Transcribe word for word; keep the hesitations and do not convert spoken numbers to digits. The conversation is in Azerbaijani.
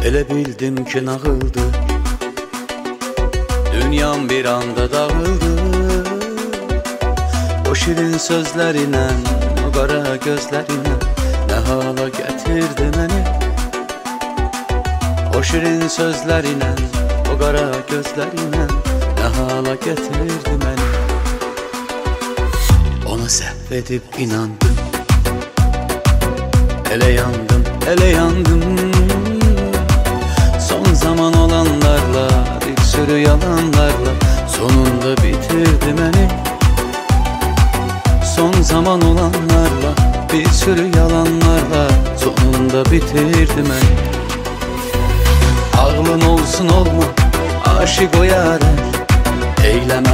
Elə bildim ki nağıldı, dünyam bir anda dağıldı. O şirin sözlərinlə, o qara gözlərinlə nə hala gətirdi məni. O şirin sözlərinlə, o qara gözlərinlə nə hala gətirdi məni. Ona səhv edib inandım, elə yandım, elə yandım. Son zaman olanlarla, bir sürü yalanlarla sonunda bitirdi məni. Son zaman olanlarla, bir sürü yalanlarla sonunda bitirdi məni. Ağlın olsun olma, aşık o yarer, eyleme